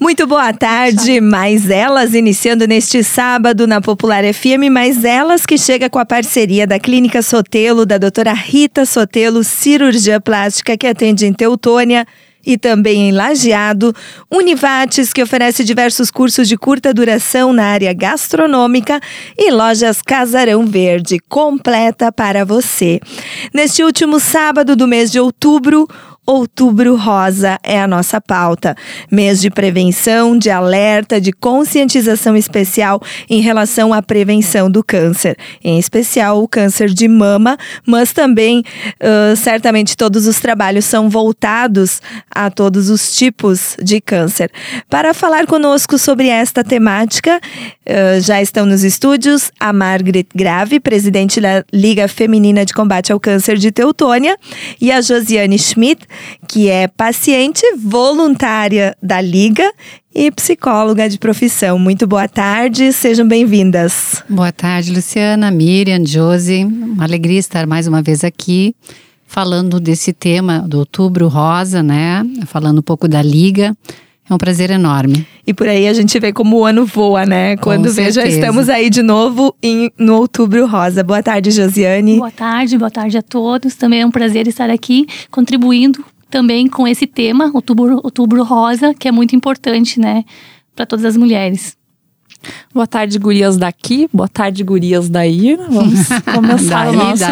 Muito boa tarde, mais elas iniciando neste sábado na Popular FM, mais elas que chega com a parceria da Clínica Sotelo, da doutora Rita Sotelo, cirurgia plástica que atende em Teutônia e também em Lajeado, Univates, que oferece diversos cursos de curta duração na área gastronômica, e Lojas Casarão Verde, completa para você. Neste último sábado do mês de outubro, Outubro Rosa é a nossa pauta. Mês de prevenção, de alerta, de conscientização especial em relação à prevenção do câncer. Em especial o câncer de mama, mas também, certamente, todos os trabalhos são voltados a todos os tipos de câncer. Para falar conosco sobre esta temática, já estão nos estúdios a Margaret Grave, presidente da Liga Feminina de Combate ao Câncer de Teutônia, e a Josiane Schmidt, que é paciente voluntária da Liga e psicóloga de profissão. Muito boa tarde, sejam bem-vindas. Boa tarde, Luciana, Miriam, Josi. Uma alegria estar mais uma vez aqui, falando desse tema do Outubro Rosa, né? Falando um pouco da Liga. É um prazer enorme. E por aí a gente vê como o ano voa, né? Quando vê, já estamos aí de novo no Outubro Rosa. Boa tarde, Josiane. Boa tarde a todos. Também é um prazer estar aqui, contribuindo também com esse tema, Outubro Rosa, que é muito importante, né? Para todas as mulheres. Boa tarde, gurias daqui. Boa tarde, gurias daí. Vamos começar o nosso...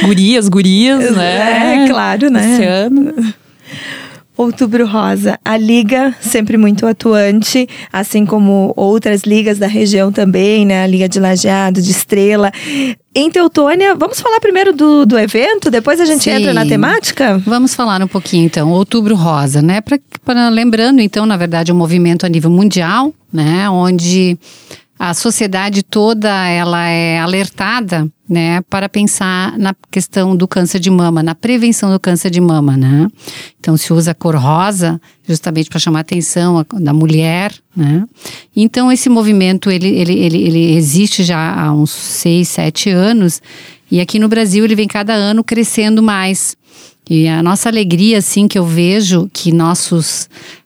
Gurias, né? É, claro, né? Esse ano. Outubro Rosa, a Liga sempre muito atuante, assim como outras ligas da região também, né? A Liga de Lajeado, de Estrela. Em Teutônia, vamos falar primeiro do evento, depois a gente entra na temática? Vamos falar um pouquinho então, Outubro Rosa, né? Lembrando então, na verdade, um movimento a nível mundial, né? Onde a sociedade toda ela é alertada, né, para pensar na questão do câncer de mama, na prevenção do câncer de mama, né? Então se usa a cor rosa justamente para chamar a atenção da mulher, né? Então esse movimento ele existe já há uns 6, 7 anos e aqui no Brasil ele vem cada ano crescendo mais. E a nossa alegria, assim, que eu vejo que nossos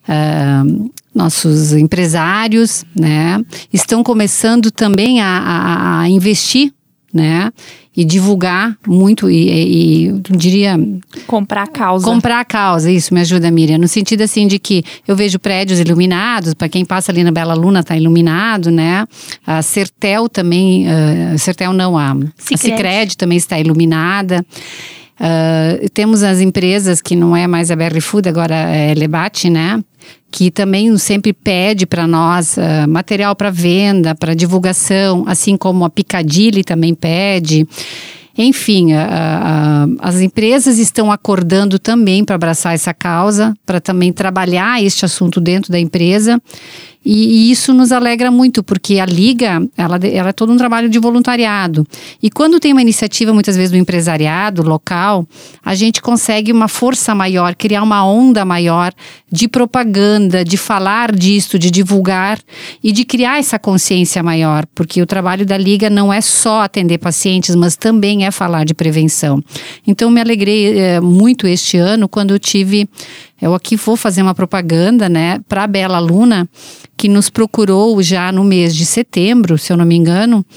empresários, né, estão começando também a investir, né, e divulgar muito e diria... Comprar a causa, isso, me ajuda, Miriam, no sentido assim de que eu vejo prédios iluminados, para quem passa ali na Bela Luna está iluminado, né, a Sertel também, a Sicredi também está iluminada. Temos as empresas que não é mais a BR Food, agora é Lebate, né? Que também sempre pede para nós material para venda, para divulgação, assim como a Piccadilly também pede. Enfim, as empresas estão acordando também para abraçar essa causa, para também trabalhar este assunto dentro da empresa. E isso nos alegra muito, porque a Liga, ela é todo um trabalho de voluntariado. E quando tem uma iniciativa, muitas vezes, do empresariado local, a gente consegue uma força maior, criar uma onda maior de propaganda, de falar disso, de divulgar e de criar essa consciência maior. Porque o trabalho da Liga não é só atender pacientes, mas também é falar de prevenção. Então, me alegrei muito este ano quando eu aqui vou fazer uma propaganda, né, para a Bela Luna, que nos procurou já no mês de setembro, se eu não me engano,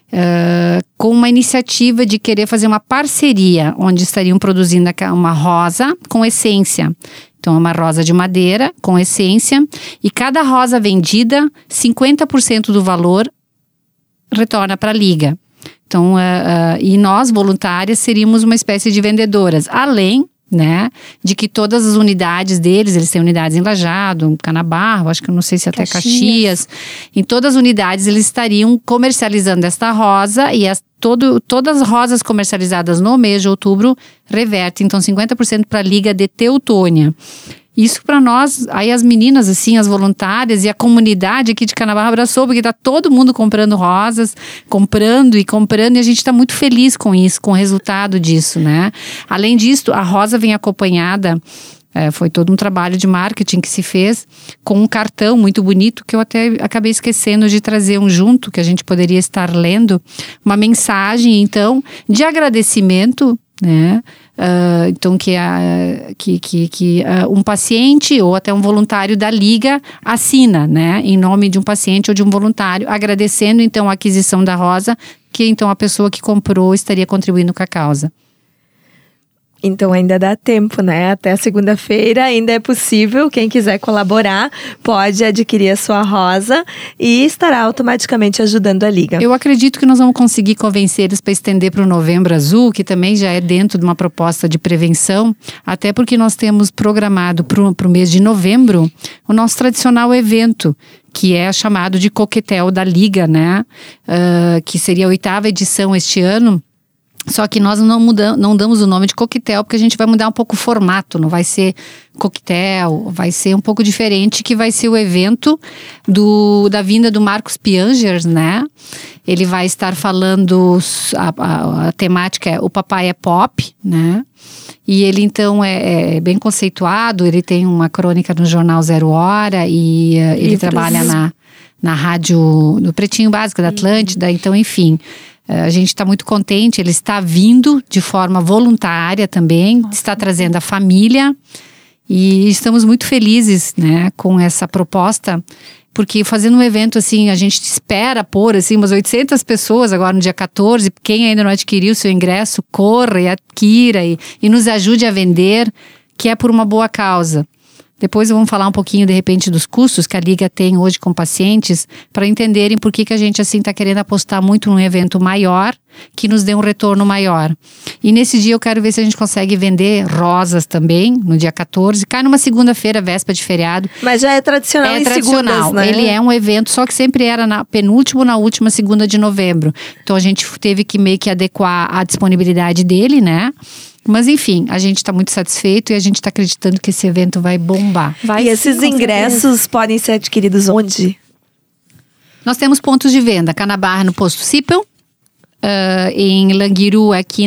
com uma iniciativa de querer fazer uma parceria, onde estariam produzindo uma rosa com essência. Então, é uma rosa de madeira com essência, e cada rosa vendida, 50% do valor retorna para a Liga. Então, e nós, voluntárias, seríamos uma espécie de vendedoras, além, né, de que todas as unidades deles, eles têm unidades em Lajeado, Canabarro, acho que eu não sei se até Caxias, em todas as unidades eles estariam comercializando esta rosa e todas as rosas comercializadas no mês de outubro revertem, então 50% para a Liga de Teutônia. Isso para nós, aí as meninas, assim, as voluntárias e a comunidade aqui de Canabarro abraçou, porque tá todo mundo comprando rosas, comprando e a gente tá muito feliz com isso, com o resultado disso, né? Além disso, a rosa vem acompanhada, foi todo um trabalho de marketing que se fez, com um cartão muito bonito, que eu até acabei esquecendo de trazer um junto, que a gente poderia estar lendo, uma mensagem, então, de agradecimento, né, Então que um paciente ou até um voluntário da Liga assina, né, em nome de um paciente ou de um voluntário, agradecendo então a aquisição da rosa, que então a pessoa que comprou estaria contribuindo com a causa. Então ainda dá tempo, né? Até segunda-feira ainda é possível. Quem quiser colaborar pode adquirir a sua rosa e estará automaticamente ajudando a Liga. Eu acredito que nós vamos conseguir convencer eles para estender para o Novembro Azul, que também já é dentro de uma proposta de prevenção, até porque nós temos programado para o mês de novembro o nosso tradicional evento, que é chamado de Coquetel da Liga, né? Que seria a 8ª edição este ano. Só que nós não damos o nome de coquetel, porque a gente vai mudar um pouco o formato, não vai ser coquetel, vai ser um pouco diferente, que vai ser o evento da vinda do Marcos Piangers, né? Ele vai estar falando, a temática é O Papai é Pop, né? E ele então é bem conceituado, ele tem uma crônica no jornal Zero Hora e ele trabalha na rádio, no Pretinho Básico da Atlântida, então enfim... A gente está muito contente, ele está vindo de forma voluntária também, está trazendo a família e estamos muito felizes, né, com essa proposta, porque fazendo um evento assim, a gente espera pôr assim, umas 800 pessoas agora no dia 14, quem ainda não adquiriu o seu ingresso, corra e adquira e nos ajude a vender, que é por uma boa causa. Depois vamos falar um pouquinho, de repente, dos custos que a Liga tem hoje com pacientes, para entenderem por que a gente assim está querendo apostar muito num evento maior, que nos dê um retorno maior. E nesse dia eu quero ver se a gente consegue vender rosas também, no dia 14. Cai numa segunda-feira, véspera de feriado. Mas já é tradicional em segundas, né? Ele é um evento, só que sempre era na penúltima ou na última segunda de novembro. Então a gente teve que meio que adequar a disponibilidade dele, né? Mas enfim, a gente está muito satisfeito e a gente está acreditando que esse evento vai bombar. E esses ingressos podem ser adquiridos onde? Nós temos pontos de venda, Canabarra no Posto Cipel, em Languiru aqui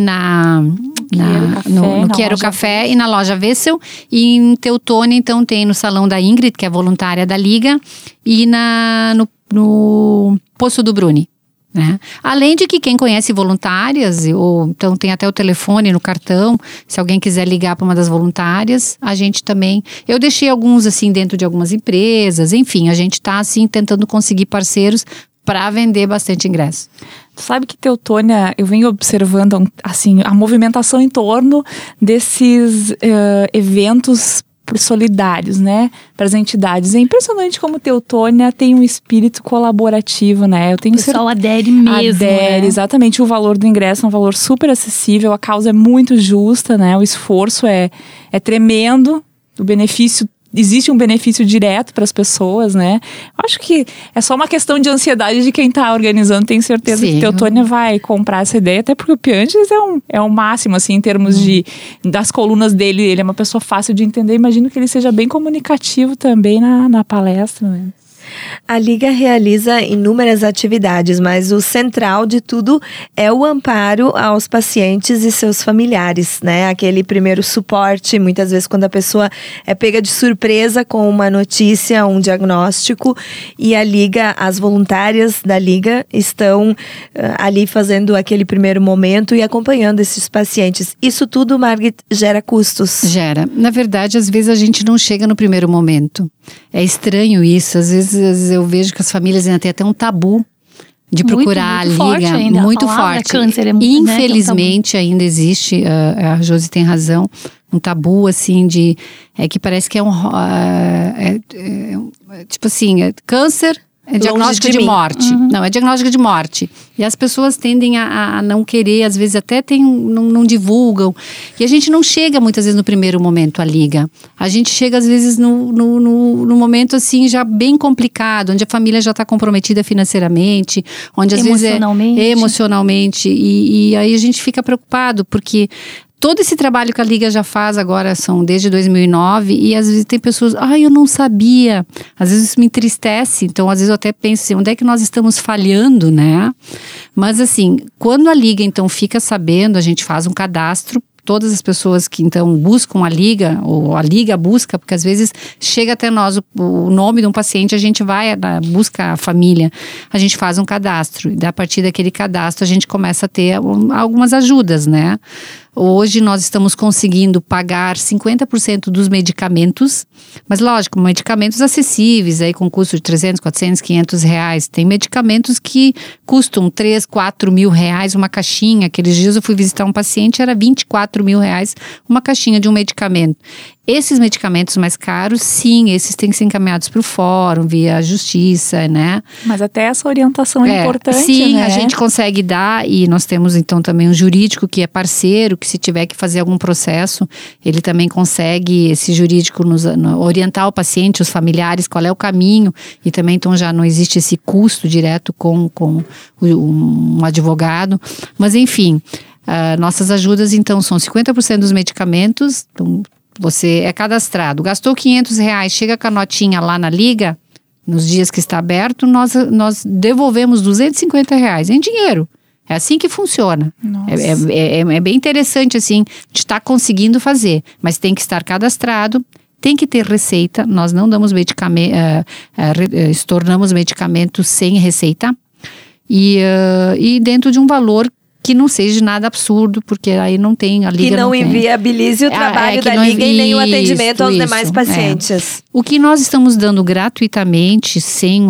no Quero Café e na loja Wessel, e em Teutônia então tem no Salão da Ingrid, que é voluntária da Liga, e no Poço do Bruni. Né? Além de que quem conhece voluntárias, ou então tem até o telefone no cartão, se alguém quiser ligar para uma das voluntárias, a gente também, eu deixei alguns assim dentro de algumas empresas, enfim, a gente está assim tentando conseguir parceiros para vender bastante ingresso. Tu sabe que Teutônia, eu venho observando assim a movimentação em torno desses eventos solidários, né, para as entidades. É impressionante como Teutônia tem um espírito colaborativo, né? Eu tenho o pessoal adere mesmo. Adere, né? Exatamente. O valor do ingresso é um valor super acessível, a causa é muito justa, né? O esforço é tremendo, o benefício, existe um benefício direto para as pessoas, né? Acho que é só uma questão de ansiedade de quem está organizando. Tenho certeza que Teutônia vai comprar essa ideia, até porque o Piangers é o máximo, assim, em termos das colunas dele. Ele é uma pessoa fácil de entender. Imagino que ele seja bem comunicativo também na palestra, né? A Liga realiza inúmeras atividades, mas o central de tudo é o amparo aos pacientes e seus familiares, né? Aquele primeiro suporte, muitas vezes quando a pessoa é pega de surpresa com uma notícia, um diagnóstico, e a Liga, as voluntárias da Liga estão ali fazendo aquele primeiro momento e acompanhando esses pacientes. Isso tudo, Margit, gera custos? Gera. Na verdade, às vezes a gente não chega no primeiro momento. É estranho isso, às vezes eu vejo que as famílias ainda têm até um tabu de procurar muito a Liga, ainda. muito A forte. Câncer é, infelizmente, né, ainda existe, a Josi tem razão, um tabu assim de, que parece que é tipo assim, câncer é diagnóstico de morte. Não, é diagnóstico de morte. E as pessoas tendem a não querer, às vezes até não divulgam. E a gente não chega muitas vezes no primeiro momento à Liga. A gente chega às vezes no momento assim já bem complicado, onde a família já está comprometida financeiramente, onde às vezes emocionalmente. E aí a gente fica preocupado, porque todo esse trabalho que a Liga já faz agora são desde 2009 e às vezes tem pessoas, eu não sabia. Às vezes isso me entristece, então às vezes eu até penso assim, onde é que nós estamos falhando, né? Mas assim, quando a Liga então fica sabendo, a gente faz um cadastro, todas as pessoas que então buscam a Liga, ou a Liga busca, porque às vezes chega até nós o nome de um paciente, a gente vai, busca a família, a gente faz um cadastro, e a partir daquele cadastro a gente começa a ter algumas ajudas, né? Hoje nós estamos conseguindo pagar 50% dos medicamentos, mas lógico, medicamentos acessíveis, aí com custo de 300, 400, 500 reais. Tem medicamentos que custam 3, 4 mil reais uma caixinha. Aqueles dias eu fui visitar um paciente, era 24 mil reais uma caixinha de um medicamento. Esses medicamentos mais caros, sim, esses têm que ser encaminhados para o fórum, via justiça, né? Mas até essa orientação é importante, sim, né? A gente consegue dar, e nós temos então também um jurídico que é parceiro, que se tiver que fazer algum processo, ele também consegue, esse jurídico, orientar o paciente, os familiares, qual é o caminho, e também então já não existe esse custo direto com um advogado, mas enfim, nossas ajudas então são 50% dos medicamentos, então, você é cadastrado, gastou 500 reais, chega com a notinha lá na Liga, nos dias que está aberto, nós devolvemos 250 reais em dinheiro. É assim que funciona. É bem interessante assim, de estar conseguindo fazer, mas tem que estar cadastrado, tem que ter receita, nós não damos medicamento, estornamos medicamentos sem receita e dentro de um valor que não seja nada absurdo, porque aí não tem, a Liga que não tem. Inviabilize o trabalho da Liga e nem o atendimento aos demais pacientes. O que nós estamos dando gratuitamente, sem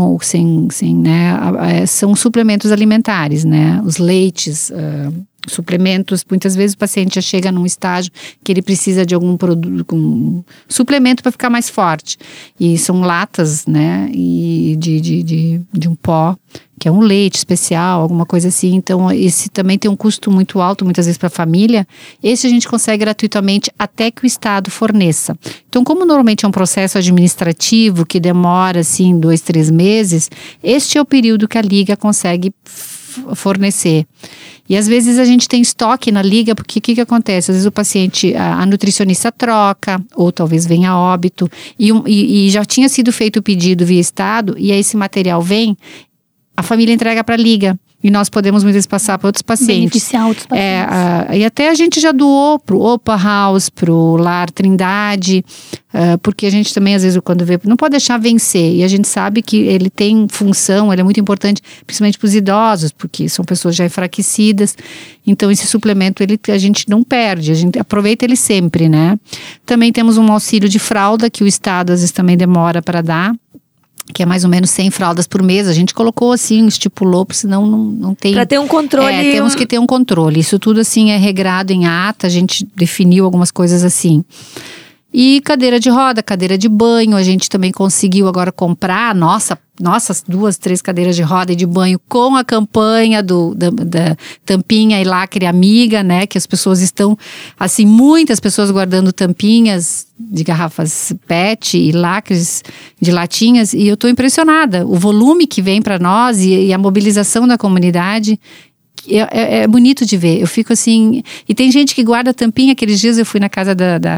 né, são suplementos alimentares, né, os leites, suplementos. Muitas vezes o paciente já chega num estágio que ele precisa de algum produto, um suplemento para ficar mais forte, e são latas, né, e de um pó, que é um leite especial, alguma coisa assim. Então esse também tem um custo muito alto, muitas vezes para a família. Esse a gente consegue gratuitamente até que o Estado forneça. Então, como normalmente é um processo administrativo que demora assim 2, 3 meses, este é o período que a Liga consegue fornecer. E às vezes a gente tem estoque na Liga, porque o que acontece? Às vezes o paciente, a nutricionista troca, ou talvez venha a óbito, e já tinha sido feito o pedido via Estado, e aí esse material vem, a família entrega para a Liga. E nós podemos muitas vezes passar para outros pacientes. Beneficiar outros pacientes. E até a gente já doou pro Opa House, pro Lar Trindade, porque a gente também, às vezes, quando vê, não pode deixar vencer. E a gente sabe que ele tem função, ele é muito importante, principalmente para os idosos, porque são pessoas já enfraquecidas. Então, esse suplemento, a gente não perde, a gente aproveita ele sempre, né? Também temos um auxílio de fralda, que o Estado, às vezes, também demora para dar, que é mais ou menos 100 fraldas por mês. A gente colocou assim, estipulou, porque senão não tem... Para ter um controle. Temos que ter um controle. Isso tudo assim é regrado em ata, a gente definiu algumas coisas assim. E cadeira de roda, cadeira de banho, a gente também conseguiu agora comprar nossas 2, 3 cadeiras de roda e de banho com a campanha da tampinha e lacre amiga, né? Que as pessoas estão, assim, muitas pessoas guardando tampinhas de garrafas PET e lacres de latinhas, e eu tô impressionada. O volume que vem para nós e a mobilização da comunidade é bonito de ver. Eu fico assim... E tem gente que guarda tampinha. Aqueles dias eu fui na casa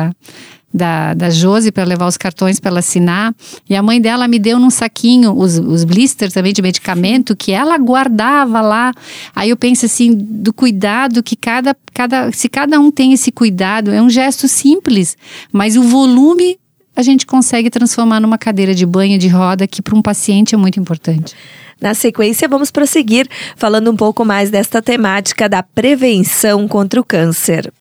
da Josi para levar os cartões para ela assinar, e a mãe dela me deu num saquinho os blisters também de medicamento que ela guardava lá. Aí eu penso assim, do cuidado que se cada um tem esse cuidado, é um gesto simples, mas o volume a gente consegue transformar numa cadeira de banho de roda, que para um paciente é muito importante. Na sequência, vamos prosseguir falando um pouco mais desta temática da prevenção contra o câncer.